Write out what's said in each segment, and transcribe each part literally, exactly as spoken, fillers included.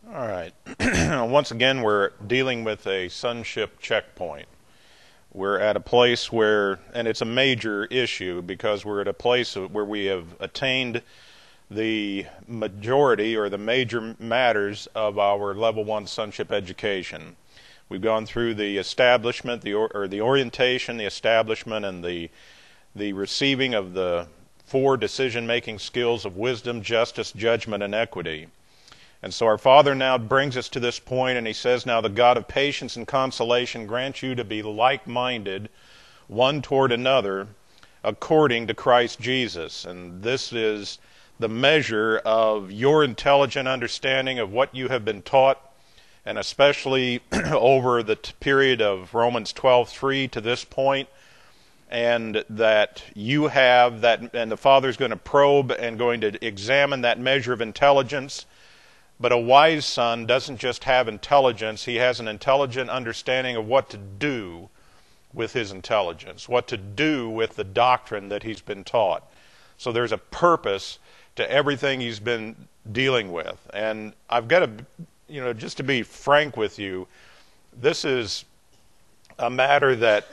All right. Once again, we're dealing with a sonship checkpoint. We're at a place where, and it's a major issue because we're at a place where we have attained the majority or the major matters of our level one sonship education. We've gone through the establishment, the or, or the orientation, the establishment, and the the receiving of the four decision-making skills of wisdom, justice, judgment, and equity. And so our Father now brings us to this point, and He says, now the God of patience and consolation grant you to be like-minded one toward another according to Christ Jesus. And this is the measure of your intelligent understanding of what you have been taught, and especially over the t- period of Romans twelve three to this point, and that you have that, and the Father's going to probe and going to examine that measure of intelligence. But a wise son doesn't just have intelligence, he has an intelligent understanding of what to do with his intelligence, what to do with the doctrine that he's been taught. So there's a purpose to everything he's been dealing with. And I've got to, you know, just to be frank with you, this is a matter that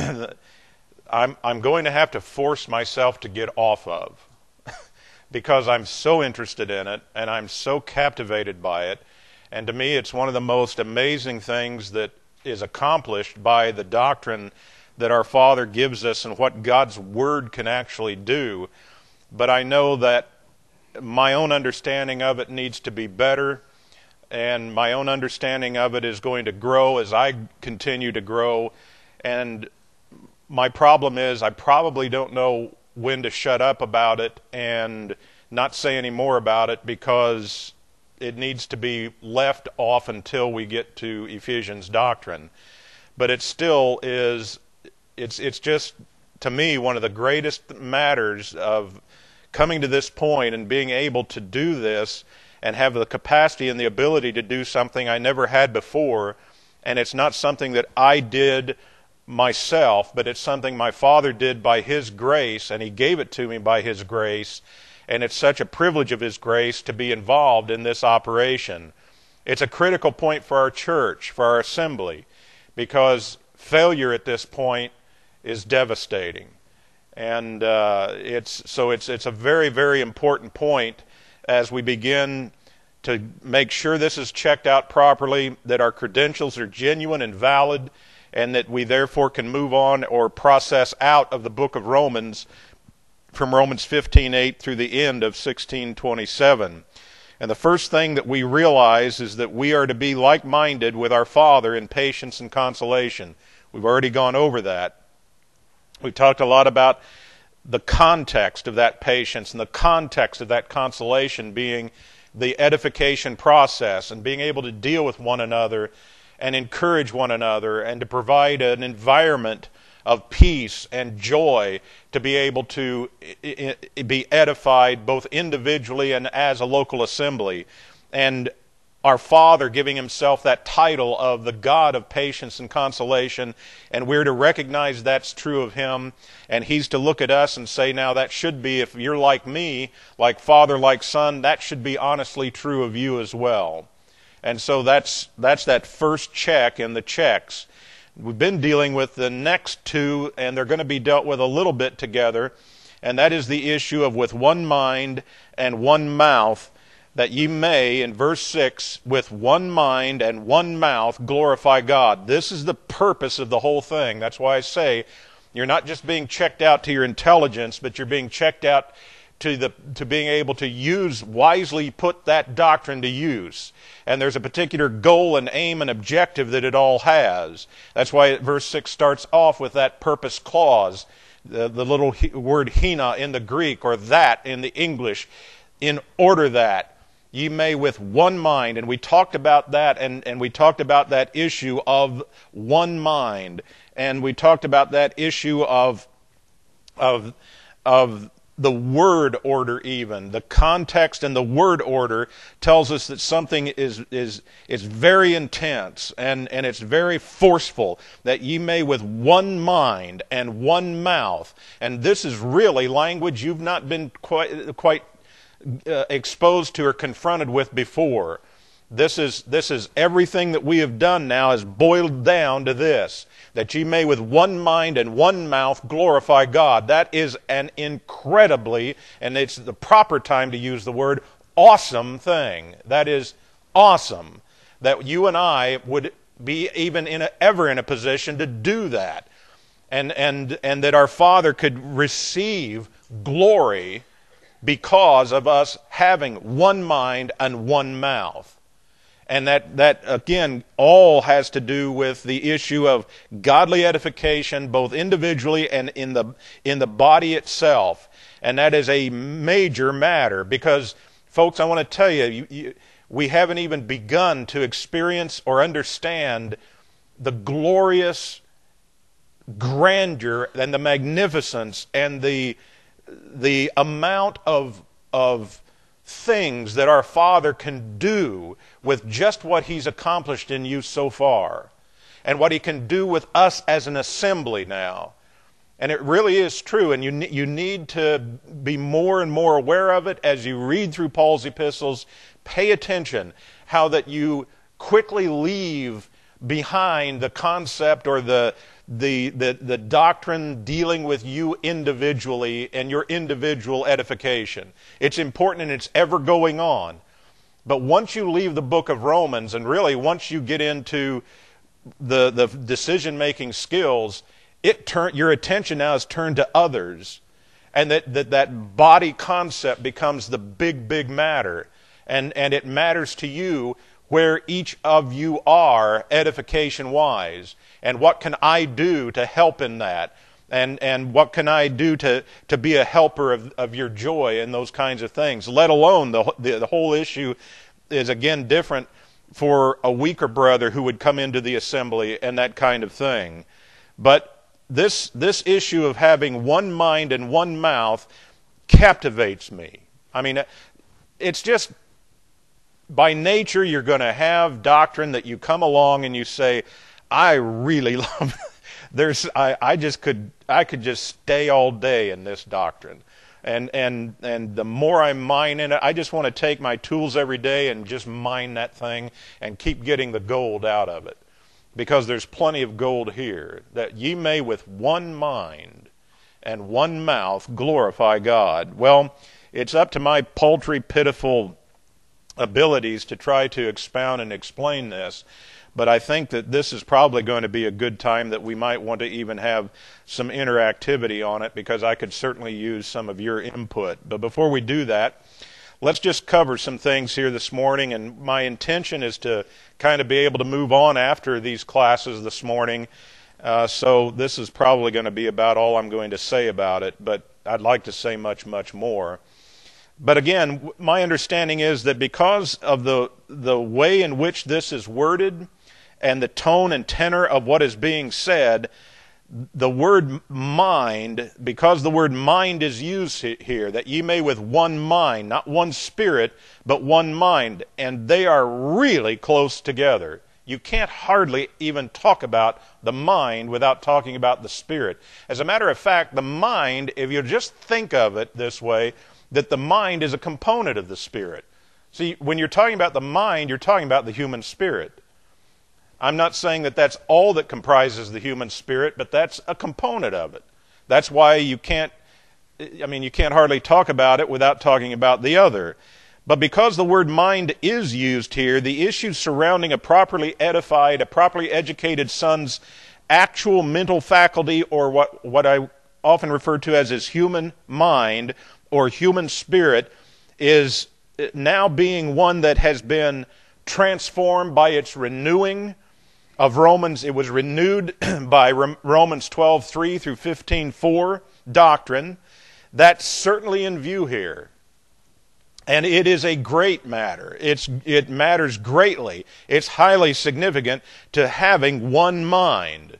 I'm, I'm going to have to force myself to get off of. Because I'm so interested in it, and I'm so captivated by it. And to me, it's one of the most amazing things that is accomplished by the doctrine that our Father gives us and what God's Word can actually do. But I know that my own understanding of it needs to be better, and my own understanding of it is going to grow as I continue to grow. And my problem is I probably don't know when to shut up about it and not say any more about it, because it needs to be left off until we get to Ephesians doctrine. But it still is, it's it's just, to me, one of the greatest matters of coming to this point and being able to do this and have the capacity and the ability to do something I never had before. And it's not something that I did myself, but it's something my Father did by His grace, and He gave it to me by His grace, and it's such a privilege of His grace to be involved in this operation. It's a critical point for our church, for our assembly, because failure at this point is devastating. And uh, it's so it's it's a very, very important point as we begin to make sure this is checked out properly, that our credentials are genuine and valid, and that we therefore can move on or process out of the book of Romans from Romans fifteen eight through the end of sixteen twenty-seven. And the first thing that we realize is that we are to be like-minded with our Father in patience and consolation. We've already gone over that. We talked a lot about the context of that patience and the context of that consolation being the edification process and being able to deal with one another and encourage one another, and to provide an environment of peace and joy to be able to be edified both individually and as a local assembly. And our Father giving Himself that title of the God of patience and consolation, and we're to recognize that's true of Him, and He's to look at us and say, now that should be, if you're like me, like Father, like Son, that should be honestly true of you as well. And so that's that's that first check in the checks. We've been dealing with the next two, and they're going to be dealt with a little bit together, and that is the issue of with one mind and one mouth, that ye may, in verse six, with one mind and one mouth glorify God. This is the purpose of the whole thing. That's why I say you're not just being checked out to your intelligence, but you're being checked out to the to being able to use, wisely put that doctrine to use. And there's a particular goal and aim and objective that it all has. That's why verse six starts off with that purpose clause, the, the little he, word hina in the Greek, or that in the English, in order that ye may with one mind. And we talked about that, and, and we talked about that issue of one mind. And we talked about that issue of of of the word order even. The context and the word order tells us that something is is is very intense and, and it's very forceful, that ye may with one mind and one mouth. And this is really language you've not been quite, quite uh, exposed to or confronted with before. This is, this is everything that we have done now is boiled down to this, that ye may with one mind and one mouth glorify God. That is an incredibly, and it's the proper time to use the word, awesome thing. That is awesome, that you and I would be even in a, ever in a position to do that. And, and, and that our Father could receive glory because of us having one mind and one mouth. And that, that, again, all has to do with the issue of godly edification, both individually and in the, in the body itself. And that is a major matter because, folks, I want to tell you, you, you, we haven't even begun to experience or understand the glorious grandeur and the magnificence and the, the amount of, of things that our Father can do with just what He's accomplished in you so far, and what He can do with us as an assembly now. And it really is true, and you, you need to be more and more aware of it as you read through Paul's epistles. Pay attention how that you quickly leave behind the concept or the The, the, the doctrine dealing with you individually and your individual edification. It's important and it's ever going on. But once you leave the book of Romans, and really once you get into the, the decision-making skills, it turn, your attention now is turned to others. And that, that, that body concept becomes the big, big matter. And, and it matters to you where each of you are edification-wise. And what can I do to help in that? And and what can I do to, to be a helper of, of your joy and those kinds of things? Let alone the, the, the whole issue is, again, different for a weaker brother who would come into the assembly and that kind of thing. But this this issue of having one mind and one mouth captivates me. I mean, it's just, by nature, you're going to have doctrine that you come along and you say, I really love it. There's I, I just could I could just stay all day in this doctrine. And and and the more I mine in it, I just want to take my tools every day and just mine that thing and keep getting the gold out of it. Because there's plenty of gold here. That ye may with one mind and one mouth glorify God. Well, it's up to my paltry, pitiful abilities to try to expound and explain this. But I think that this is probably going to be a good time that we might want to even have some interactivity on it, because I could certainly use some of your input. But before we do that, let's just cover some things here this morning. And my intention is to kind of be able to move on after these classes this morning. Uh, so this is probably going to be about all I'm going to say about it. But I'd like to say much, much more. But again, my understanding is that because of the the way in which this is worded, and the tone and tenor of what is being said, the word mind, because the word mind is used here, that ye may with one mind, not one spirit, but one mind, and they are really close together. You can't hardly even talk about the mind without talking about the spirit. As a matter of fact, the mind, if you just think of it this way, that the mind is a component of the spirit. See, when you're talking about the mind, you're talking about the human spirit. I'm not saying that that's all that comprises the human spirit, but that's a component of it. That's why you can't, I mean, you can't hardly talk about it without talking about the other. But because the word mind is used here, the issues surrounding a properly edified, a properly educated son's actual mental faculty, or what, what I often refer to as his human mind or human spirit, is now being one that has been transformed by its renewing of Romans. It was renewed by Romans twelve three through fifteen four doctrine. That's certainly in view here. And it is a great matter. It's, it matters greatly. It's highly significant to having one mind.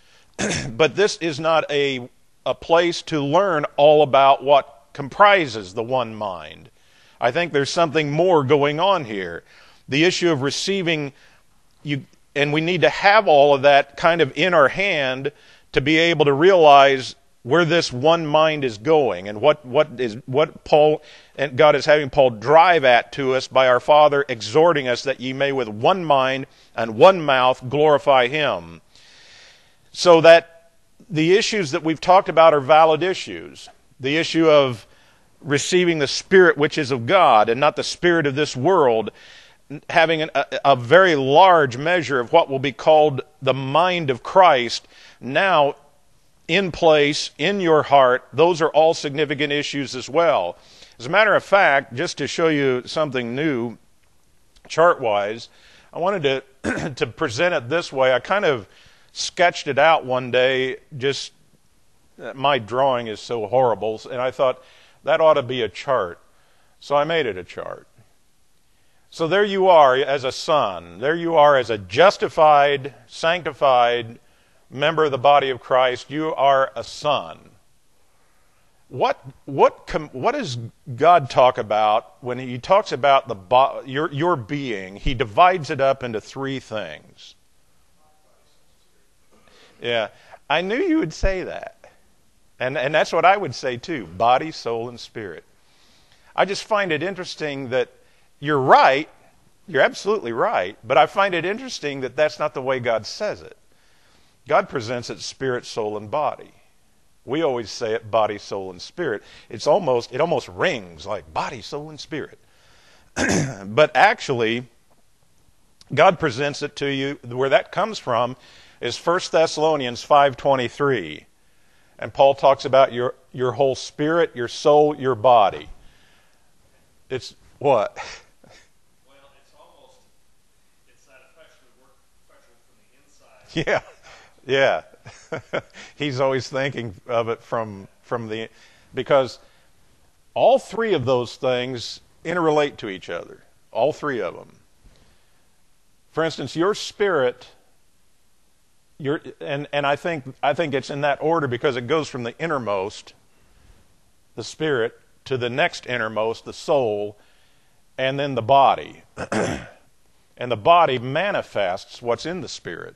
But this is not a, a place to learn all about what comprises the one mind. I think there's something more going on here. The issue of receiving, you, and we need to have all of that kind of in our hand to be able to realize where this one mind is going and what, what is what Paul and God is having Paul drive at to us by our Father exhorting us that ye may with one mind and one mouth glorify Him. So that the issues that we've talked about are valid issues. The issue of receiving the Spirit which is of God and not the spirit of this world, having an, a, a very large measure of what will be called the mind of Christ now in place in your heart. Those are all significant issues as well. As a matter of fact, just to show you something new chart-wise, I wanted to to present it this way. I kind of sketched it out one day. Just my drawing is so horrible, and I thought that ought to be a chart. So I made it a chart. So there you are as a son. There you are as a justified, sanctified member of the body of Christ. You are a son. What what com, what does God talk about when He talks about the bo- your your being? He divides it up into three things. Yeah, I knew you would say that. And and that's what I would say too, body, soul, and spirit. I just find it interesting that you're right, you're absolutely right, but I find it interesting that that's not the way God says it. God presents it spirit, soul, and body. We always say it body, soul, and spirit. It's almost it almost rings like body, soul, and spirit. But actually, God presents it to you. Where that comes from is First Thessalonians five twenty-three. And Paul talks about your, your whole spirit, your soul, your body. It's what? Well, it's almost, it's that effectual work, effectual from the inside. Yeah, yeah. He's always thinking of it from, from the, because all three of those things interrelate to each other. All three of them. For instance, your spirit... You're, and, and I think I think it's in that order because it goes from the innermost, the spirit, to the next innermost, the soul, and then the body. And the body manifests what's in the spirit.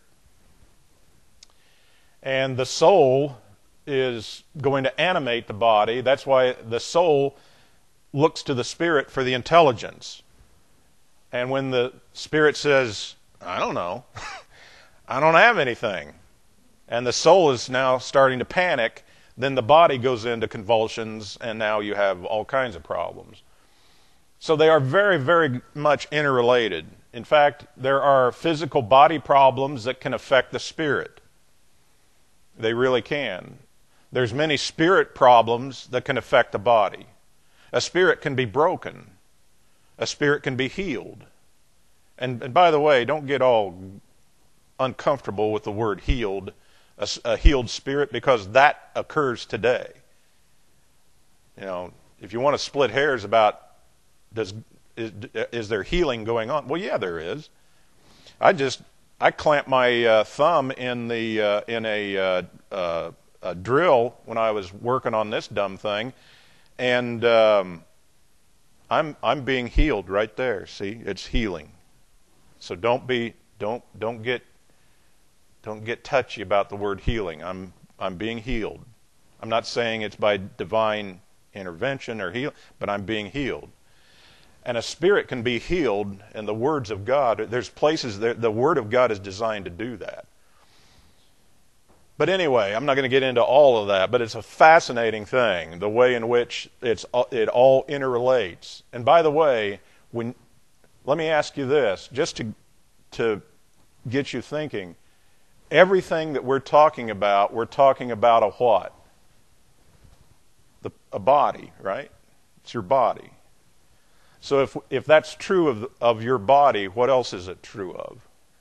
And the soul is going to animate the body. That's why the soul looks to the spirit for the intelligence. And when the spirit says, I don't know, I don't have anything, and the soul is now starting to panic, then the body goes into convulsions, and now you have all kinds of problems. So they are very, very much interrelated. In fact, there are physical body problems that can affect the spirit. They really can. There's many spirit problems that can affect the body. A spirit can be broken. A spirit can be healed. And, and by the way, don't get all uncomfortable with the word healed, a, a healed spirit, because that occurs today. You know, if you want to split hairs about does is, is there healing going on? Well, yeah, there is. I just I clamped my uh, thumb in the uh, in a, uh, uh, a drill when I was working on this dumb thing, and um, I'm I'm being healed right there. See, it's healing. So don't be don't don't get Don't get touchy about the word healing. I'm I'm being healed. I'm not saying it's by divine intervention or heal, but I'm being healed. And a spirit can be healed in the words of God. There's places that the Word of God is designed to do that. But anyway, I'm not going to get into all of that, but it's a fascinating thing, the way in which it's it all interrelates. And by the way, when let me ask you this, just to to get you thinking, everything that we're talking about, we're talking about a what? The, a body, right? It's your body. So if if that's true of of your body, what else is it true of?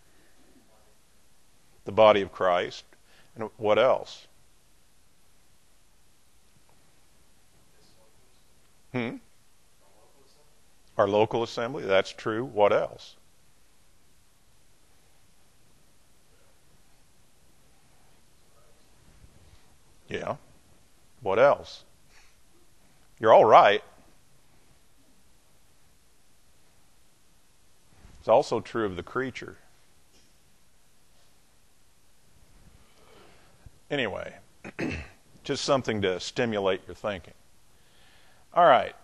The body of Christ. And what else? Hmm? Our local assembly, that's true. What else? Yeah. What else? You're all right. It's also true of the creature. Anyway, Just something to stimulate your thinking. All right.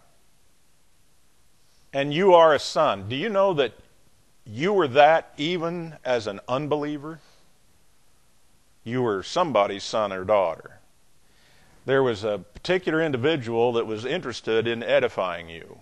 And you are a son. Do you know that you were that even as an unbeliever? You were somebody's son or daughter. There was a particular individual that was interested in edifying you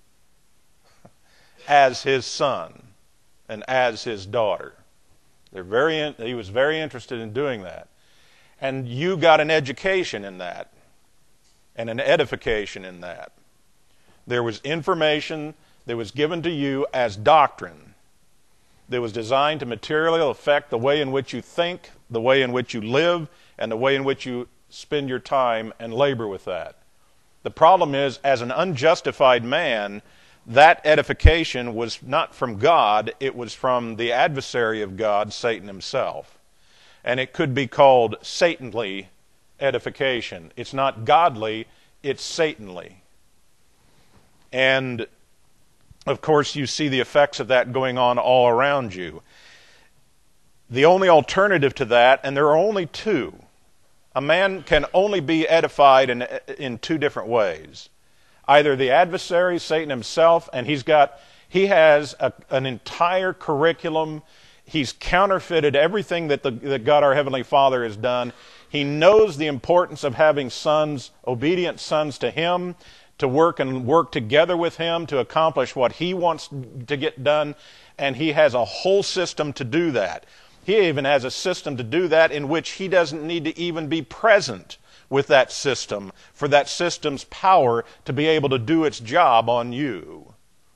as his son and as his daughter. They're very in, he was very interested in doing that. And you got an education in that and an edification in that. There was information that was given to you as doctrine that was designed to materially affect the way in which you think, the way in which you live, and the way in which you spend your time and labor with that. The problem is, as an unjustified man, that edification was not from God, it was from the adversary of God, Satan himself. And it could be called Satanly edification. It's not godly, it's Satanly. And, of course, you see the effects of that going on all around you. The only alternative to that, and there are only two, a man can only be edified in, in two different ways. Either the adversary, Satan himself, and he's got, he has a, an entire curriculum. He's counterfeited everything that, the, that God our Heavenly Father has done. He knows the importance of having sons, obedient sons to Him, to work and work together with Him to accomplish what He wants to get done, and he has a whole system to do that. He even has a system to do that in which he doesn't need to even be present with that system for that system's power to be able to do its job on you.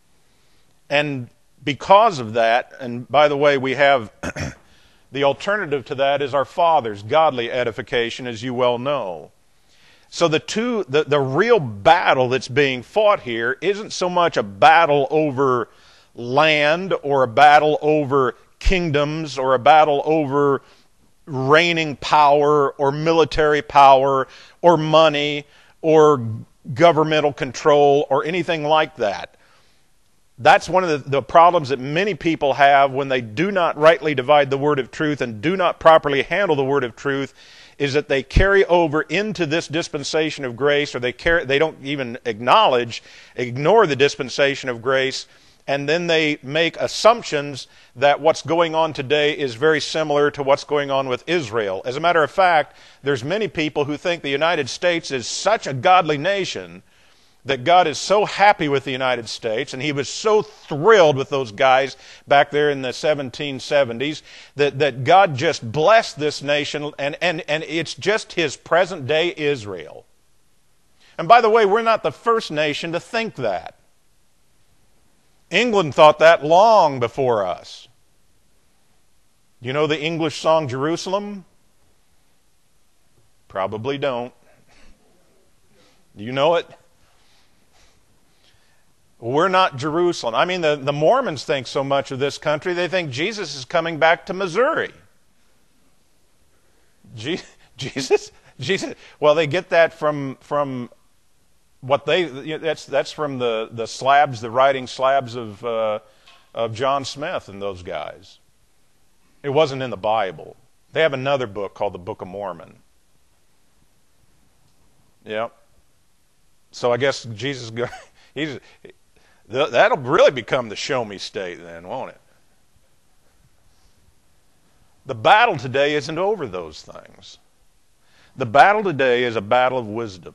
And because of that, and by the way, we have the alternative to that is our Father's godly edification, as you well know. So the two, the, the real battle that's being fought here isn't so much a battle over land or a battle over kingdoms or a battle over reigning power or military power or money or governmental control or anything like that. That's one of the, the problems that many people have when they do not rightly divide the word of truth and do not properly handle the word of truth, is that they carry over into this dispensation of grace, or they carry, they don't even acknowledge, ignore the dispensation of grace, and then they make assumptions that what's going on today is very similar to what's going on with Israel. As a matter of fact, there's many people who think the United States is such a godly nation that God is so happy with the United States, and He was so thrilled with those guys back there in the seventeen seventies, that, that God just blessed this nation, and, and, and it's just His present-day Israel. And by the way, we're not the first nation to think that. England thought that long before us. You know the English song Jerusalem? Probably don't. Do you know it? We're not Jerusalem. I mean, the, the Mormons think so much of this country, they think Jesus is coming back to Missouri. Je- Jesus? Jesus? Well, they get that from from what they, you know, that's that's from the, the slabs, the writing slabs of uh, of John Smith and those guys. It wasn't in the Bible. They have another book called the Book of Mormon. Yep. So I guess Jesus, he's, that'll really become the show me state then, won't it? The battle today isn't over those things. The battle today is a battle of wisdom.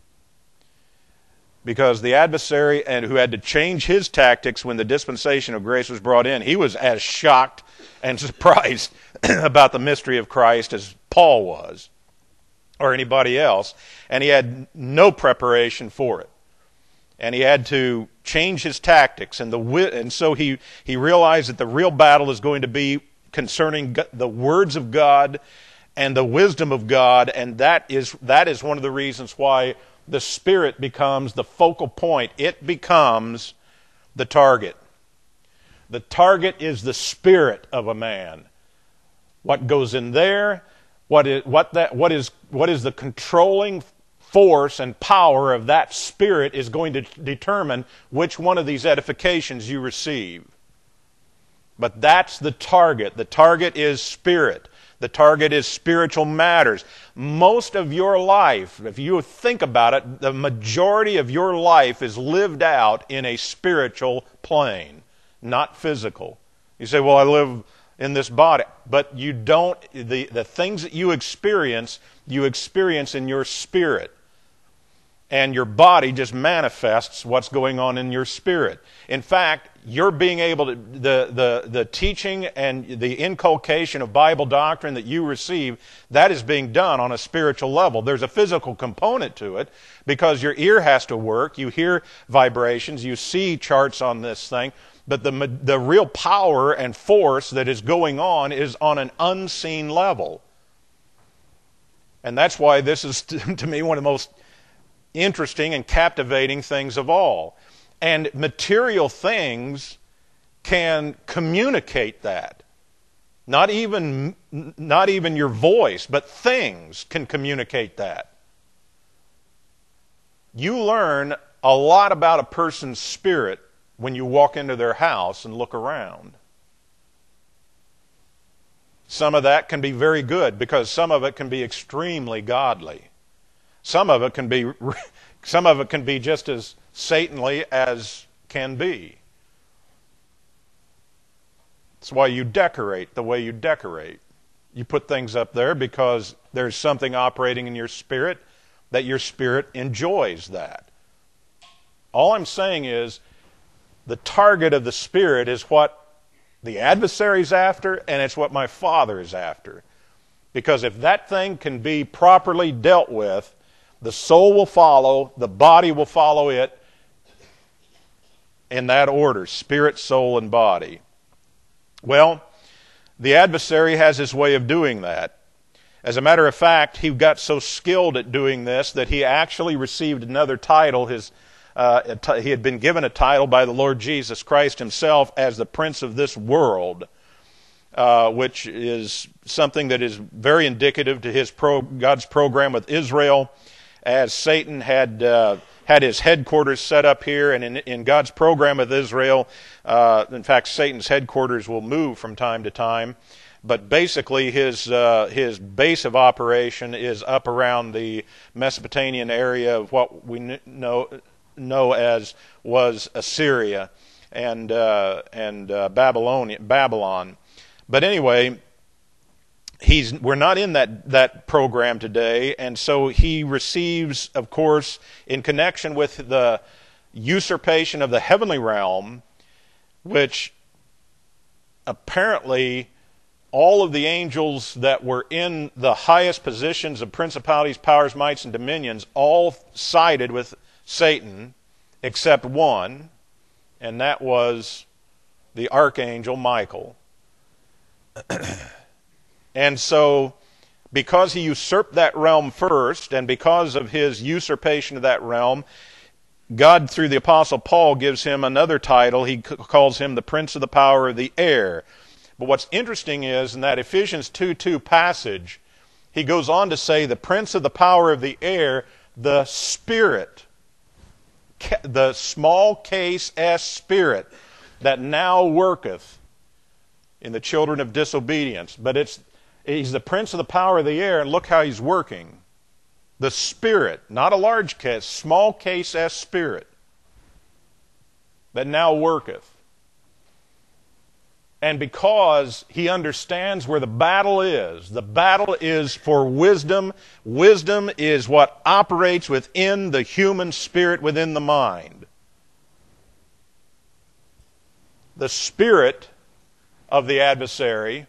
Because the adversary, and who had to change his tactics when the dispensation of grace was brought in, he was as shocked and surprised about the mystery of Christ as Paul was, or anybody else, and he had no preparation for it. And he had to change his tactics, and the and so he, he realized that the real battle is going to be concerning the words of God and the wisdom of God, and that is that is one of the reasons why the Spirit becomes the focal point. It becomes the target. The target is the spirit of a man. What goes in there, what is, what that, what is, what is the controlling force and power of that spirit is going to determine which one of these edifications you receive. But that's the target. The target is spirit. The target is spiritual matters. Most of your life, if you think about it, the majority of your life is lived out in a spiritual plane, not physical. You say, well, I live in this body. But you don't, the, the things that you experience, you experience in your spirit. And your body just manifests what's going on in your spirit. In fact, you're being able to, the, the, the teaching and the inculcation of Bible doctrine that you receive, that is being done on a spiritual level. There's a physical component to it because your ear has to work. You hear vibrations. You see charts on this thing. But the, the real power and force that is going on is on an unseen level. And that's why this is, to me, one of the most interesting and captivating things of all. And material things can communicate that. Not even, not even your voice, but things can communicate that. You learn a lot about a person's spirit when you walk into their house and look around. Some of that can be very good because some of it can be extremely godly. Some of it can be, some of it can be just as Satanly as can be. That's why you decorate the way you decorate. You put things up there because there's something operating in your spirit that your spirit enjoys that. All I'm saying is the target of the spirit is what the adversary's after, and it's what my Father is after. Because if that thing can be properly dealt with, the soul will follow, the body will follow it in that order, spirit, soul, and body. Well, the adversary has his way of doing that. As a matter of fact, he got so skilled at doing this that he actually received another title. His, uh, he had been given a title by the Lord Jesus Christ himself as the Prince of this world, uh, which is something that is very indicative to his pro, God's program with Israel. As Satan had uh, had his headquarters set up here, and in, in God's program with Israel, uh, in fact, Satan's headquarters will move from time to time, but basically his uh, his base of operation is up around the Mesopotamian area of what we know know as was Assyria and uh, and uh, Babylonia, Babylon. But anyway, He's, we're not in that, that program today, and so he receives, of course, in connection with the usurpation of the heavenly realm, which apparently all of the angels that were in the highest positions of principalities, powers, mights, and dominions all sided with Satan, except one, and that was the archangel Michael. And so, because he usurped that realm first, and because of his usurpation of that realm, God, through the Apostle Paul, gives him another title. He calls him the Prince of the Power of the Air. But what's interesting is, in that Ephesians two two passage, he goes on to say, the Prince of the Power of the Air, the Spirit, the small case S Spirit, that now worketh in the children of disobedience. But it's He's the prince of the power of the air, and look how he's working. The Spirit, not a large case, small case S Spirit, that now worketh. And because he understands where the battle is, the battle is for wisdom. Wisdom is what operates within the human spirit, within the mind. The spirit of the adversary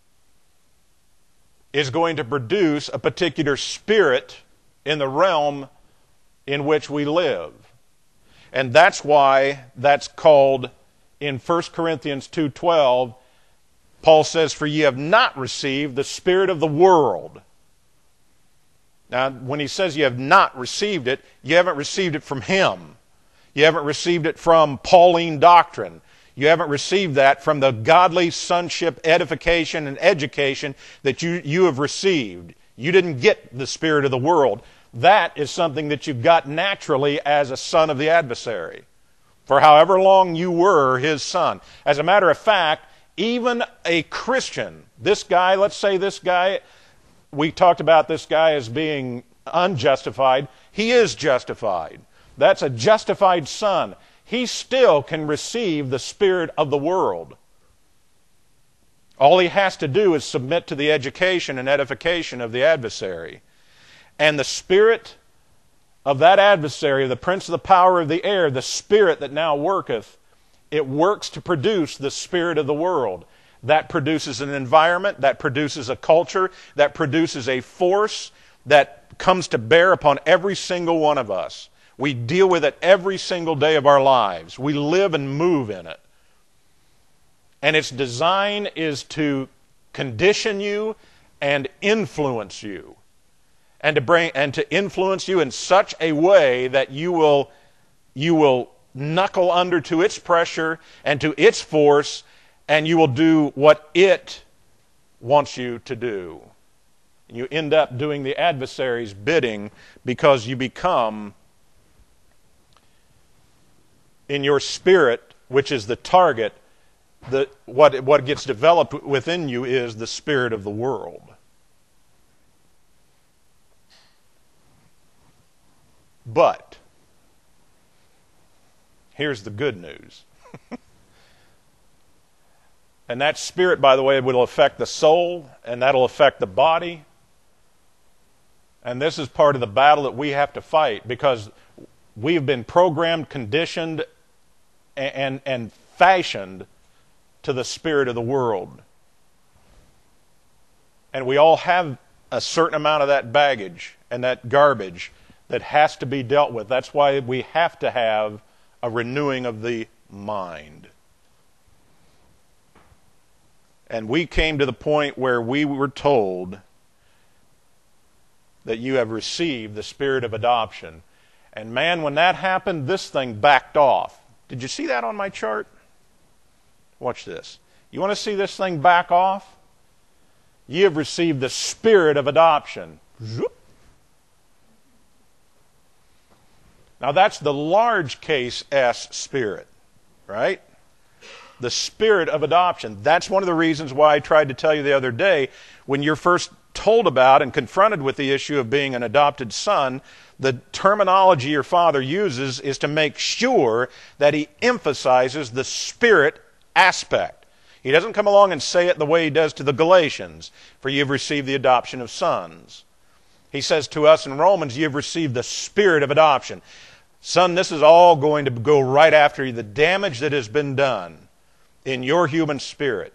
is going to produce a particular spirit in the realm in which we live. And that's why that's called, in First Corinthians two twelve, Paul says, "For ye have not received the spirit of the world." Now, when he says you have not received it, you haven't received it from him. You haven't received it from Pauline doctrine. You haven't received that from the godly sonship edification and education that you, you have received. You didn't get the spirit of the world. That is something that you got naturally as a son of the adversary, for however long you were his son. As a matter of fact, even a Christian, this guy, let's say this guy, we talked about this guy as being unjustified. He is justified. That's a justified son. He still can receive the spirit of the world. All he has to do is submit to the education and edification of the adversary. And the spirit of that adversary, the prince of the power of the air, the spirit that now worketh, it works to produce the spirit of the world. That produces an environment, that produces a culture, that produces a force that comes to bear upon every single one of us. We deal with it every single day of our lives. We live and move in it. And its design is to condition you and influence you. And to bring and to influence you in such a way that you will you will knuckle under to its pressure and to its force, and you will do what it wants you to do. And you end up doing the adversary's bidding because you become, in your spirit, which is the target, the, what, what gets developed within you is the spirit of the world. But here's the good news. And that spirit, by the way, will affect the soul, and that'll affect the body. And this is part of the battle that we have to fight, because we've been programmed, conditioned, and, and, and fashioned to the spirit of the world. And we all have a certain amount of that baggage and that garbage that has to be dealt with. That's why we have to have a renewing of the mind. And we came to the point where we were told that you have received the spirit of adoption. And man, when that happened, this thing backed off. Did you see that on my chart? Watch this. You want to see this thing back off? You have received the spirit of adoption. Zoop. Now that's the large case S spirit, right? The spirit of adoption. That's one of the reasons why I tried to tell you the other day, when you're first told about and confronted with the issue of being an adopted son, the terminology your father uses is to make sure that he emphasizes the spirit aspect. He doesn't come along and say it the way he does to the Galatians, for you've received the adoption of sons. He says to us in Romans, you've received the spirit of adoption. Son, this is all going to go right after you, the damage that has been done in your human spirit.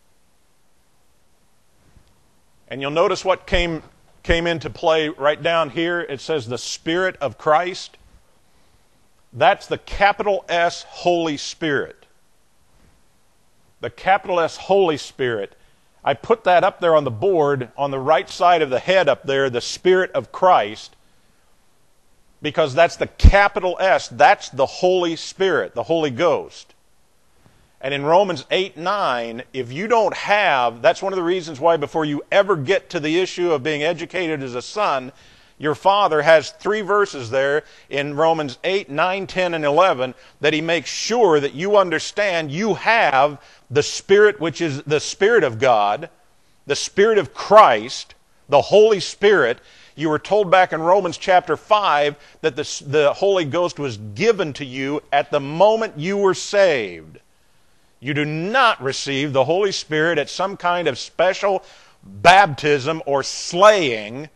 And you'll notice what came, came into play right down here. It says the Spirit of Christ. That's the capital S Holy Spirit. The capital S Holy Spirit. I put that up there on the board on the right side of the head up there, the Spirit of Christ, because that's the capital S. That's the Holy Spirit, the Holy Ghost. And in Romans eight nine, if you don't have, that's one of the reasons why before you ever get to the issue of being educated as a son, your father has three verses there in Romans eight, nine, ten, and eleven that he makes sure that you understand you have the Spirit, which is the Spirit of God, the Spirit of Christ, the Holy Spirit. You were told back in Romans chapter five that the, the Holy Ghost was given to you at the moment you were saved. You do not receive the Holy Spirit at some kind of special baptism or slaying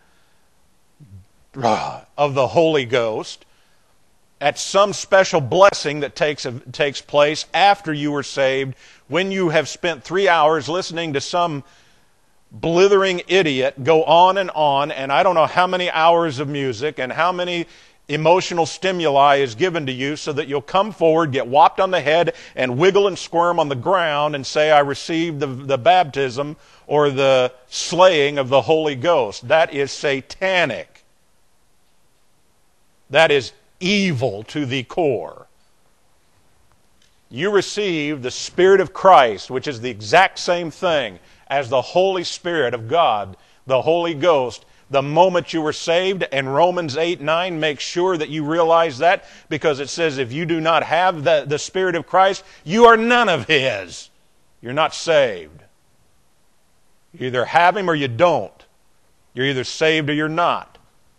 of the Holy Ghost at some special blessing that takes, takes place after you were saved, when you have spent three hours listening to some blithering idiot go on and on, and I don't know how many hours of music and how many emotional stimuli is given to you so that you'll come forward, get whopped on the head, and wiggle and squirm on the ground and say, I received the, the baptism or the slaying of the Holy Ghost. That is satanic. That is evil to the core. You receive the Spirit of Christ, which is the exact same thing as the Holy Spirit of God, the Holy Ghost, the moment you were saved. And Romans eight nine makes sure that you realize that, because it says if you do not have the, the Spirit of Christ, you are none of His. you're not saved. You either have Him or you don't. You're either saved or you're not.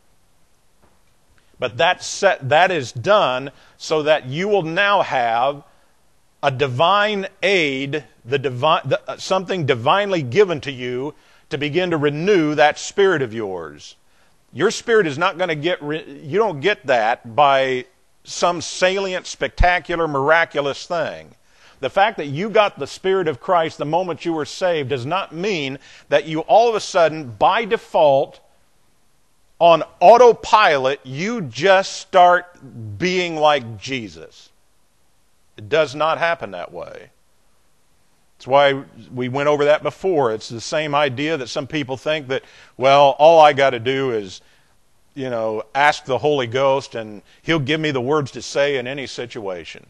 But that's set, that is done so that you will now have a divine aid, the divine, the, something divinely given to you to begin to renew that spirit of yours. Your spirit is not going to get, you don't get that by some salient, spectacular, miraculous thing. The fact that you got the Spirit of Christ the moment you were saved does not mean that you all of a sudden, by default, on autopilot, you just start being like Jesus. It does not happen that way. That's why we went over that before. It's the same idea that some people think that, well, all I got to do is, you know, ask the Holy Ghost and He'll give me the words to say in any situation.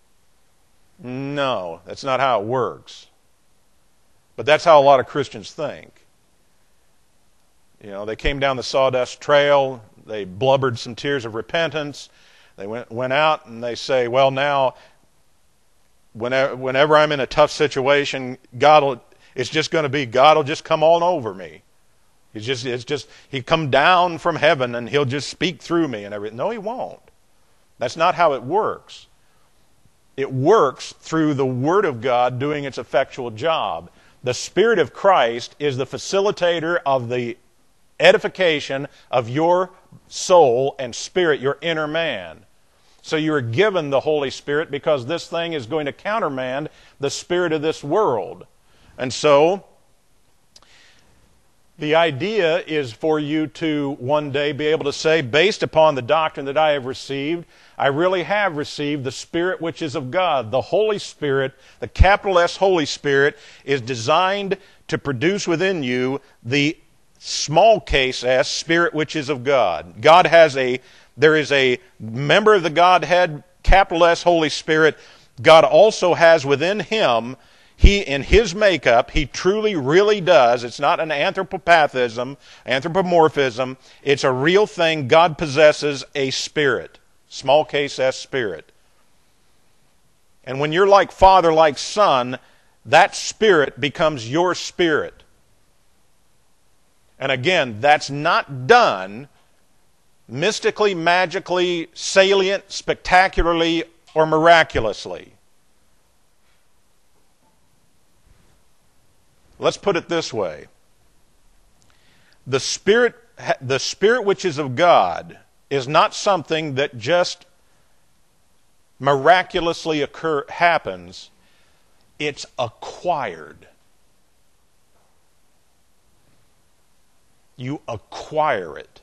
No, that's not how it works. But that's how a lot of Christians think. You know, they came down the sawdust trail, they blubbered some tears of repentance, they went went out and they say, well, now, whenever, whenever I'm in a tough situation, God will, it's just going to be, God will just come on over me. It's just, it's just, He'll come down from heaven and He'll just speak through me and everything. No, He won't. That's not how it works. It works through the Word of God doing its effectual job. The Spirit of Christ is the facilitator of the edification of your soul and spirit, your inner man. So you are given the Holy Spirit because this thing is going to countermand the spirit of this world. And so, the idea is for you to one day be able to say, based upon the doctrine that I have received, I really have received the Spirit which is of God. The Holy Spirit, the capital S Holy Spirit, is designed to produce within you the small case S Spirit which is of God. God has a, there is a member of the Godhead, capital S Holy Spirit. God also has within Him, He, in His makeup, He truly, really does. It's not an anthropopathism, anthropomorphism. It's a real thing. God possesses a spirit. Small case S spirit. And when you're like Father, like Son, that spirit becomes your spirit. And again, that's not done mystically, magically, salient, spectacularly, or miraculously. Let's put it this way. The Spirit, the Spirit which is of God is not something that just miraculously occur, happens. It's acquired. You acquire it.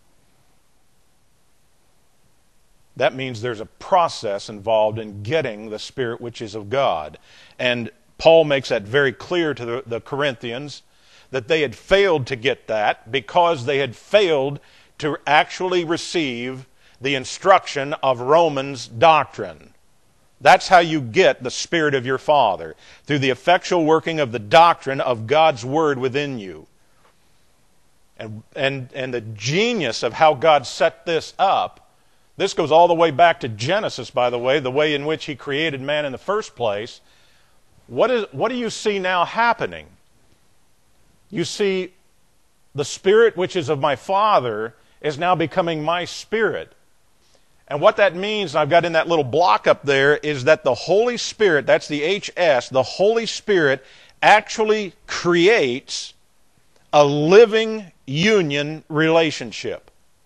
That means there's a process involved in getting the Spirit which is of God. And Paul makes that very clear to the, the Corinthians, that they had failed to get that because they had failed to actually receive the instruction of Romans doctrine. That's how you get the Spirit of your Father, through the effectual working of the doctrine of God's Word within you. And, and, and the genius of how God set this up, this goes all the way back to Genesis, by the way, the way in which He created man in the first place. What is, what do you see now happening? You see the Spirit which is of my Father is now becoming my spirit. And what that means, and I've got in that little block up there, is that the Holy Spirit, that's the H S, the Holy Spirit actually creates a living union relationship.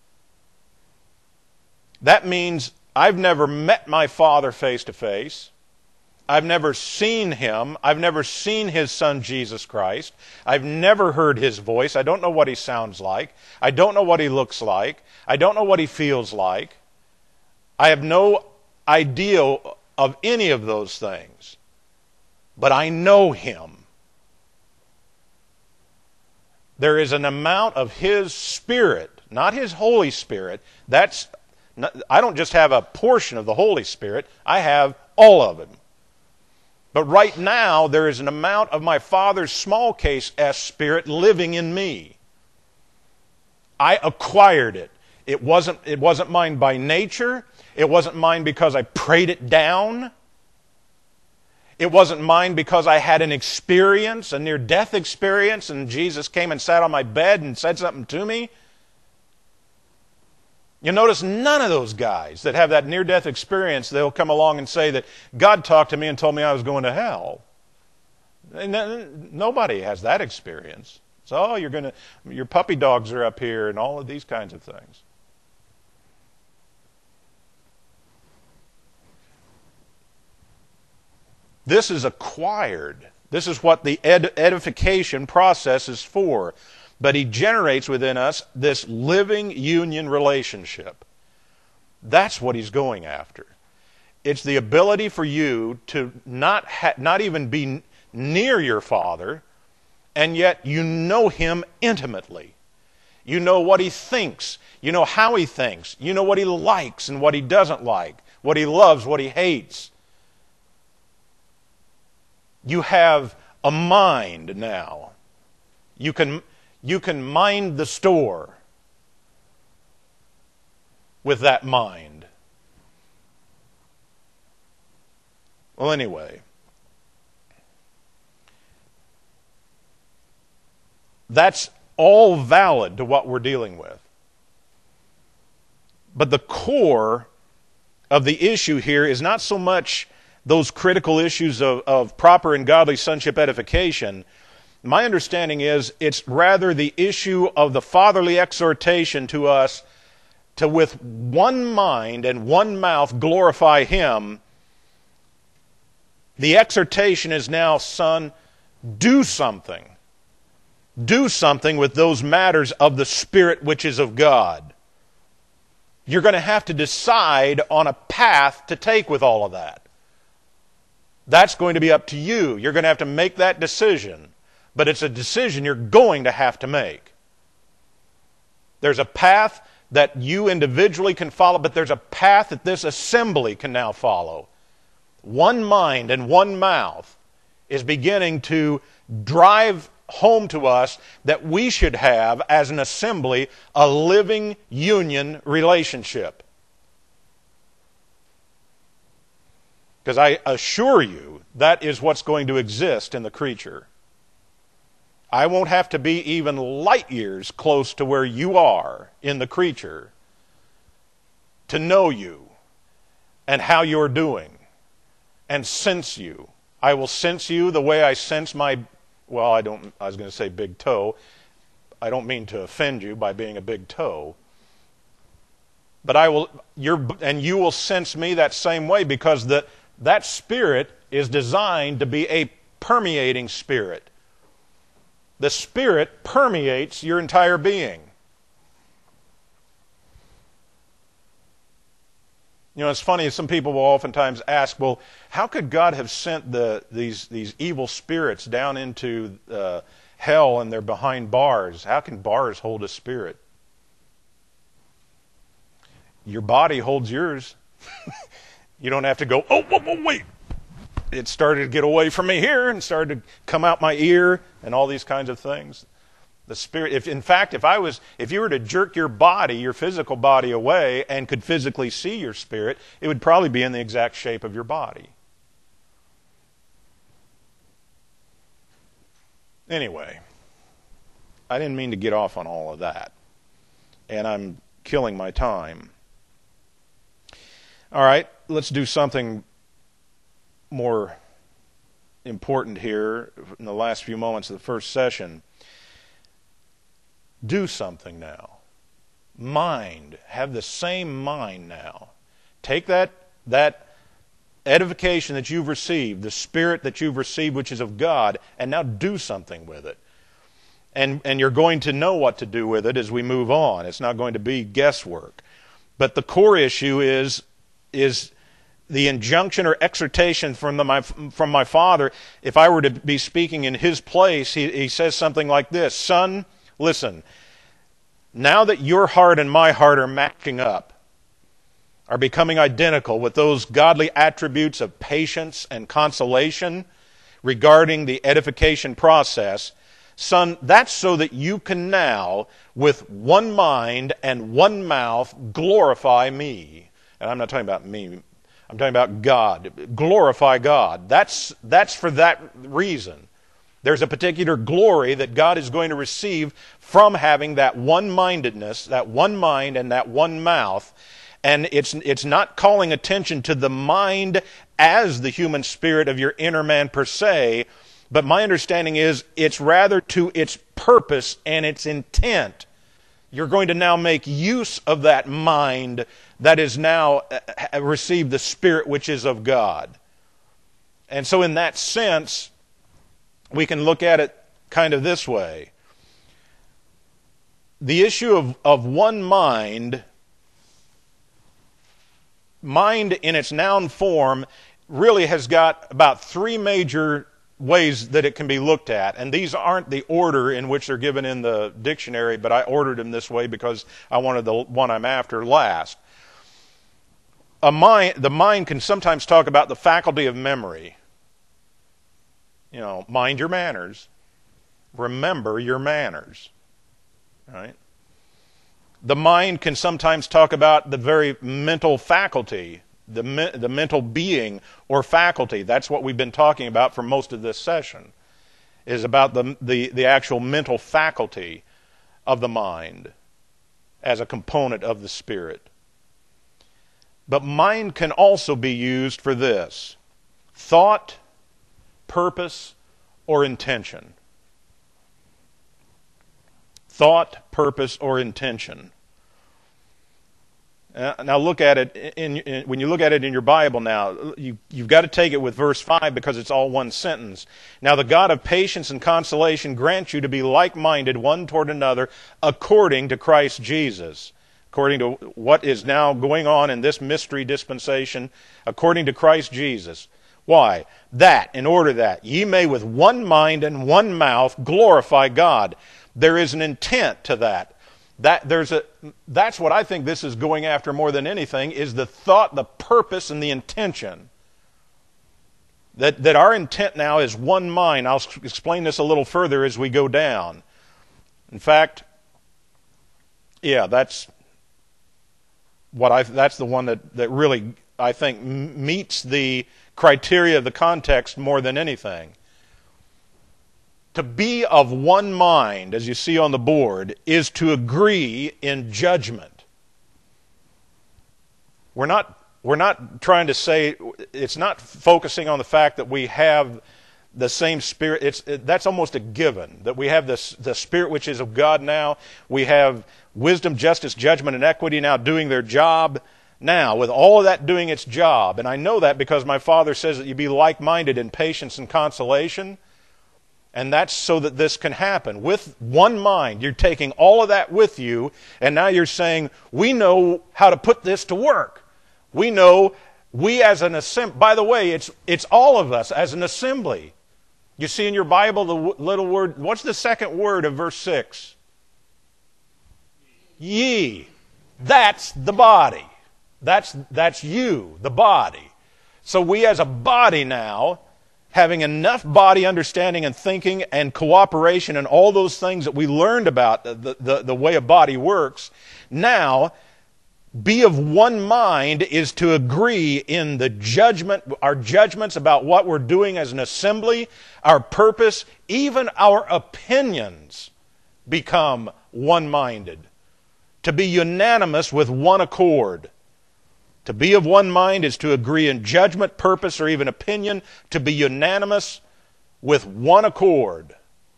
That means I've never met my Father face to face. I've never seen Him. I've never seen His Son, Jesus Christ. I've never heard His voice. I don't know what He sounds like. I don't know what He looks like. I don't know what He feels like. I have no idea of any of those things. But I know Him. There is an amount of His Spirit, not His Holy Spirit. That's not, I don't just have a portion of the Holy Spirit. I have all of Him. But right now, there is an amount of my Father's small case S Spirit living in me. I acquired it. It wasn't, it wasn't mine by nature. It wasn't mine because I prayed it down. It wasn't mine because I had an experience, a near-death experience, and Jesus came and sat on my bed and said something to me. You notice none of those guys that have that near-death experience, they'll come along and say that God talked to me and told me I was going to hell. And nobody has that experience. So, oh, you're going to, your puppy dogs are up here and all of these kinds of things. This is acquired. This is what the ed- edification process is for. But he generates within us this living union relationship. That's what he's going after. It's the ability for you to not ha- not even be near your Father, and yet you know him intimately. You know what he thinks. You know how he thinks. You know what he likes and what he doesn't like. What he loves, what he hates. You have a mind now. You can, you can mind the store with that mind. Well, anyway, that's all valid to what we're dealing with. But the core of the issue here is not so much those critical issues of, of proper and godly sonship edification. My understanding is it's rather the issue of the fatherly exhortation to us to with one mind and one mouth glorify him. The exhortation is now, son, do something. Do something with those matters of the Spirit which is of God. You're going to have to decide on a path to take with all of that. That's going to be up to you. You're going to have to make that decision. But it's a decision you're going to have to make. There's a path that you individually can follow, but there's a path that this assembly can now follow. One mind and one mouth is beginning to drive home to us that we should have, as an assembly, a living union relationship. Because I assure you, that is what's going to exist in the creature. I won't have to be even light years close to where you are in the creature to know you and how you're doing and sense you. I will sense you the way I sense my, well, I don't, I was going to say big toe. I don't mean to offend you by being a big toe. But I will, you're, and you will sense me that same way, because the that spirit is designed to be a permeating spirit. The Spirit permeates your entire being. You know, it's funny, some people will oftentimes ask, well, how could God have sent the these these evil spirits down into uh, hell and they're behind bars? How can bars hold a spirit? Your body holds yours. You don't have to go, oh, whoa, whoa, wait. It started to get away from me here and started to come out my ear and all these kinds of things. The spirit, if in fact, if I was, if you were to jerk your body, your physical body away and could physically see your spirit, it would probably be in the exact shape of your body. Anyway, I didn't mean to get off on all of that. And I'm killing my time. All right, let's do something more important here in the last few moments of the first session. Do something now. Mind. Have the same mind now. Take that, that edification that you've received, the Spirit that you've received, which is of God, and now do something with it. And, and you're going to know what to do with it as we move on. It's not going to be guesswork. But the core issue is, is the injunction or exhortation from, the, my, from my Father. If I were to be speaking in his place, he, he says something like this: Son, listen, now that your heart and my heart are matching up, are becoming identical with those godly attributes of patience and consolation regarding the edification process, son, that's so that you can now, with one mind and one mouth, glorify me. And I'm not talking about me. I'm talking about God. Glorify God. That's, that's for that reason. There's a particular glory that God is going to receive from having that one-mindedness, that one mind and that one mouth. And it's, it's not calling attention to the mind as the human spirit of your inner man per se, but my understanding is it's rather to its purpose and its intent. You're going to now make use of that mind that is now uh, received the Spirit which is of God. And so in that sense, we can look at it kind of this way. The issue of, of one mind, mind in its noun form, really has got about three major ways that it can be looked at. And these aren't the order in which they're given in the dictionary, but I ordered them this way because I wanted the one I'm after last. A mind, the mind can sometimes talk about the faculty of memory. You know, mind your manners. Remember your manners. Right? The mind can sometimes talk about the very mental faculty, the me- the mental being or faculty. That's what we've been talking about for most of this session, is about the, the, the actual mental faculty of the mind as a component of the spirit. But mind can also be used for this: thought, purpose, or intention. Thought, purpose, or intention. Uh, now look at it, in, in, when you look at it in your Bible now, you, you've got to take it with verse five because it's all one sentence. Now the God of patience and consolation grant you to be like-minded one toward another according to Christ Jesus. According to what is now going on in this mystery dispensation, according to Christ Jesus. Why? That, in order that ye may with one mind and one mouth glorify God. There is an intent to that. That there's a that's what I think this is going after more than anything, is the thought, the purpose, and the intention. That that our intent now is one mind. I'll explain this a little further as we go down. In fact, yeah, that's what I that's the one that, that really I think meets the criteria of the context more than anything. To be of one mind, as you see on the board, is to agree in judgment. We're not, we're not trying to say, it's not focusing on the fact that we have the same Spirit. It's, that's almost a given, that we have this, the Spirit which is of God now. We have wisdom, justice, judgment, and equity now doing their job now, with all of that doing its job. And I know that because my Father says that you be like-minded in patience and consolation. And that's so that this can happen. With one mind, you're taking all of that with you, and now you're saying, we know how to put this to work. We know, we as an assembly, by the way, it's it's all of us as an assembly. You see in your Bible the w- little word, what's the second word of verse six? Ye. That's the body. That's, that's you, the body. So we as a body now, having enough body understanding and thinking and cooperation and all those things that we learned about the, the, the way a body works, now be of one mind is to agree in the judgment, our judgments about what we're doing as an assembly, our purpose, even our opinions become one-minded. To be unanimous with one accord. To be of one mind is to agree in judgment, purpose, or even opinion, to be unanimous with one accord.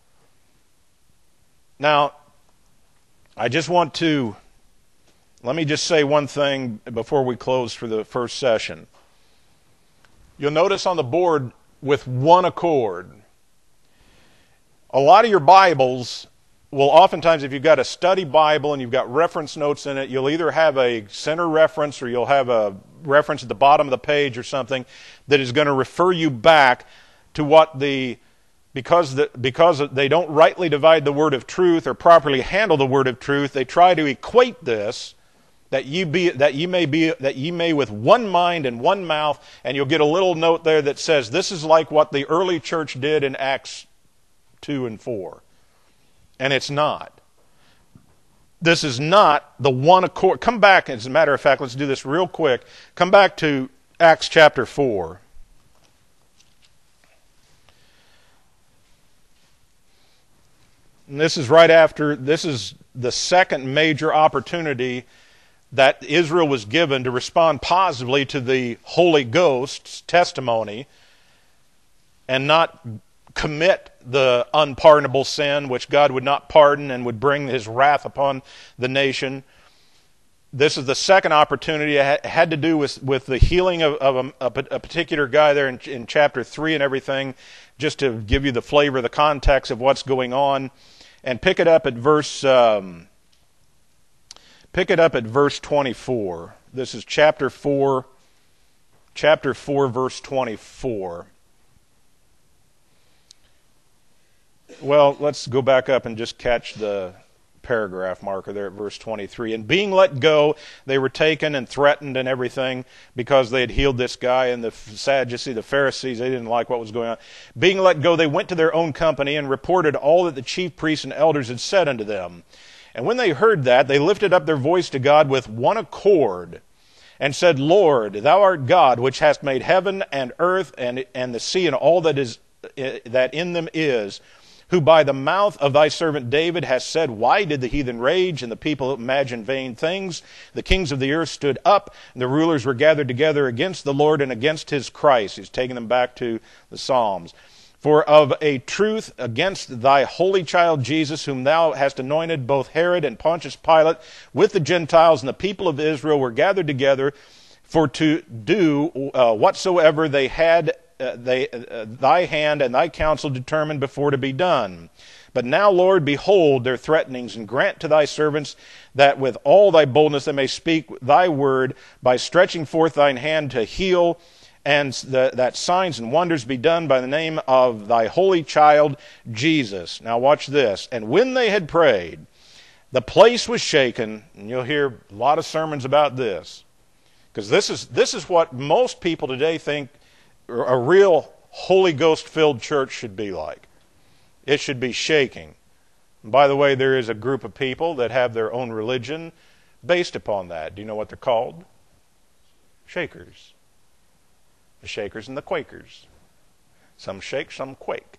Now, I just want to, let me just say one thing before we close for the first session. You'll notice on the board, with one accord. A lot of your Bibles will oftentimes, if you've got a study Bible and you've got reference notes in it, you'll either have a center reference or you'll have a reference at the bottom of the page or something that is going to refer you back to what the, because the, because they don't rightly divide the word of truth or properly handle the word of truth, they try to equate this, that you be that you may be that ye may with one mind and one mouth, and you'll get a little note there that says this is like what the early church did in Acts two and four. And it's not. This is not the one accord. Come back, as a matter of fact, let's do this real quick. Come back to Acts chapter four. And this is right after, this is the second major opportunity that Israel was given to respond positively to the Holy Ghost's testimony and not commit the unpardonable sin which God would not pardon and would bring his wrath upon the nation. This is the second opportunity. It had to do with, with the healing of, of a, a particular guy there in, in chapter three and everything, just to give you the flavor, the context of what's going on. And pick it up at verse um, pick it up at verse twenty-four. This is chapter four, chapter four, verse twenty-four. Well, let's go back up and just catch the paragraph marker there at verse twenty-three. And being let go, they were taken and threatened and everything because they had healed this guy, and the Sadducees, the Pharisees, they didn't like what was going on. Being let go, they went to their own company and reported all that the chief priests and elders had said unto them. And when they heard that, they lifted up their voice to God with one accord and said, Lord, thou art God, which hast made heaven and earth and, and the sea and all that is that in them is, who by the mouth of thy servant David has said, why did the heathen rage and the people imagine vain things? The kings of the earth stood up, and the rulers were gathered together against the Lord and against his Christ. He's taking them back to the Psalms. For of a truth against thy holy child Jesus, whom thou hast anointed, both Herod and Pontius Pilate with the Gentiles and the people of Israel were gathered together for to do uh, whatsoever they had Uh, they, uh, thy hand and thy counsel determined before to be done. But now, Lord, behold their threatenings, and grant to thy servants that with all thy boldness they may speak thy word by stretching forth thine hand to heal, and the, that signs and wonders be done by the name of thy holy child Jesus. Now watch this. And when they had prayed, the place was shaken, and you'll hear a lot of sermons about this, because this is this is what most people today think a real Holy Ghost-filled church should be like. It should be shaking. And by the way, there is a group of people that have their own religion based upon that. Do you know what they're called? Shakers. The Shakers and the Quakers. Some shake, some quake.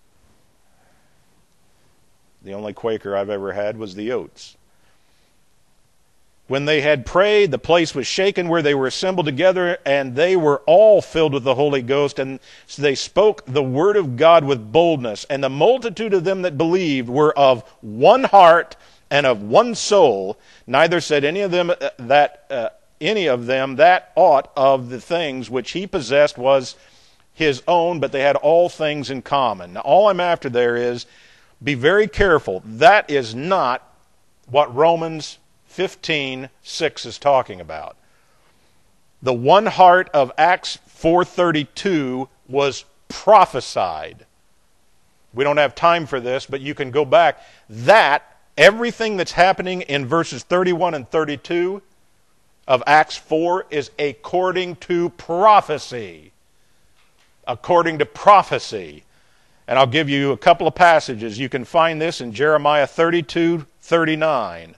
The only Quaker I've ever had was the Oats. When they had prayed, the place was shaken where they were assembled together, and they were all filled with the Holy Ghost, and so they spoke the word of God with boldness. And the multitude of them that believed were of one heart and of one soul. Neither said any of them that uh, any of them that aught of the things which he possessed was his own, but they had all things in common. Now, all I'm after there is, be very careful. That is not what Romans fifteen six is talking about. The one heart of Acts four thirty-two was prophesied. We don't have time for this, but you can go back. That, everything that's happening in verses thirty-one and thirty-two of Acts four is according to prophecy. According to prophecy. And I'll give you a couple of passages. You can find this in Jeremiah thirty-two thirty-nine.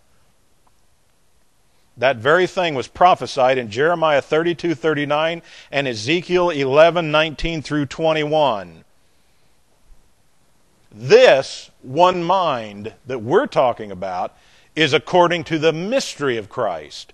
That very thing was prophesied in Jeremiah thirty-two thirty-nine and Ezekiel eleven nineteen through twenty-one. This one mind that we're talking about is according to the mystery of Christ.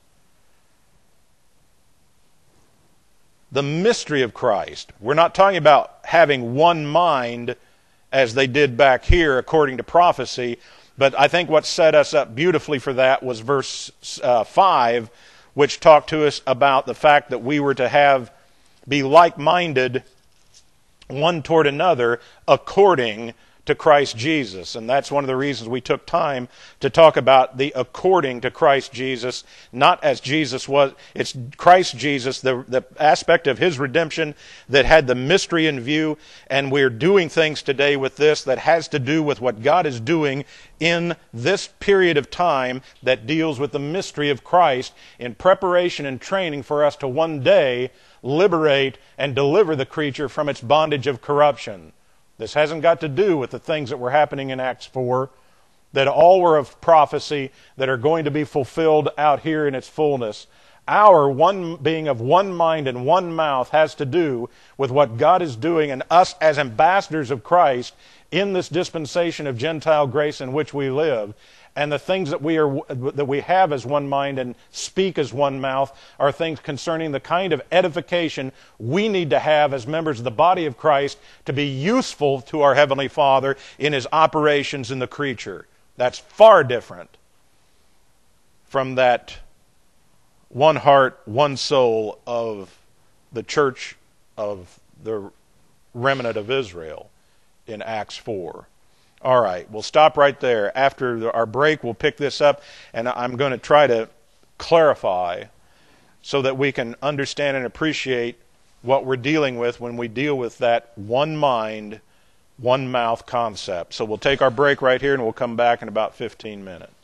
The mystery of Christ. We're not talking about having one mind as they did back here according to prophecy. But I think what set us up beautifully for that was verse uh, five, which talked to us about the fact that we were to have, be like-minded one toward another according to Christ Jesus. And that's one of the reasons we took time to talk about the according to Christ Jesus, not as Jesus was. It's Christ Jesus, the, the aspect of his redemption that had the mystery in view. And we're doing things today with this that has to do with what God is doing in this period of time that deals with the mystery of Christ in preparation and training for us to one day liberate and deliver the creature from its bondage of corruption. This hasn't got to do with the things that were happening in Acts four, that all were of prophecy, that are going to be fulfilled out here in its fullness. Our one being of one mind and one mouth has to do with what God is doing and us as ambassadors of Christ in this dispensation of Gentile grace in which we live. And the things that we are that we have as one mind and speak as one mouth are things concerning the kind of edification we need to have as members of the body of Christ to be useful to our Heavenly Father in His operations in the creature. That's far different from that one heart, one soul of the church of the remnant of Israel in Acts four. All right, we'll stop right there. After our break, we'll pick this up, and I'm going to try to clarify so that we can understand and appreciate what we're dealing with when we deal with that one mind, one mouth concept. So we'll take our break right here, and we'll come back in about fifteen minutes.